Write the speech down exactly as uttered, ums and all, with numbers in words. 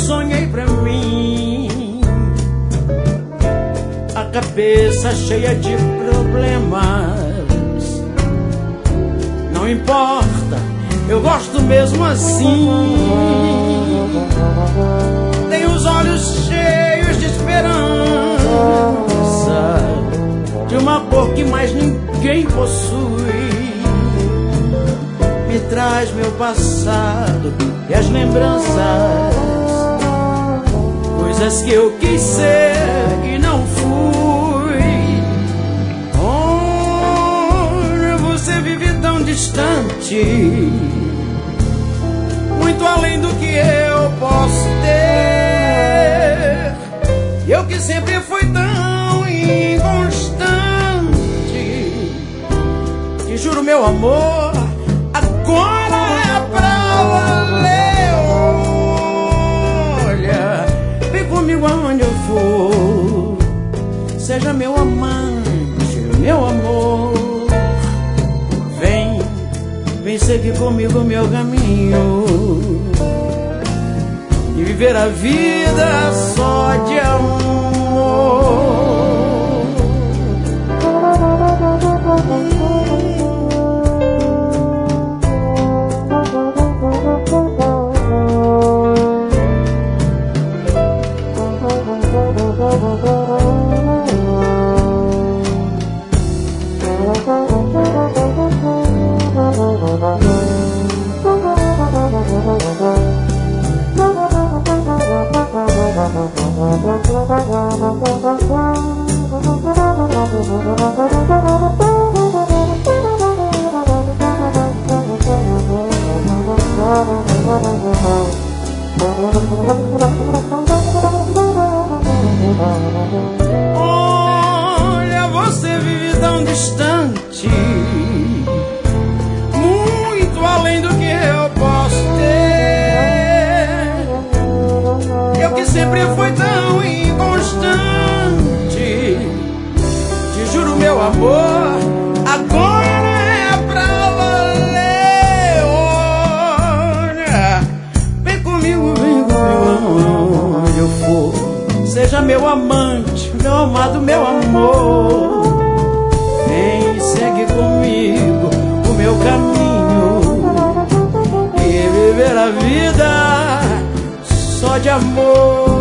sonhei pra mim. A cabeça cheia de problemas. Não importa, eu gosto mesmo assim. Tenho os olhos cheios de esperança, de uma cor que mais ninguém possui. Me traz meu passado e as lembranças, coisas que eu quis ser e não fui. Oh, você vive tão distante, muito além do que eu posso ter. Eu que sempre fui tão inconstante, te juro meu amor, agora é pra valer. Olha, vem comigo aonde eu for, seja meu amante, meu amor. Vem, vem seguir comigo meu caminho e viver a vida só de amor. Olha, você vive tão distante, muito além do que eu posso ter. Eu que sempre fui tão inconstante, te juro meu amor, agora é pra valer. Olha, vem comigo, vem comigo onde eu for, seja meu amante, meu amado, meu amor. Vem, segue comigo o meu caminho e viver a vida só de amor.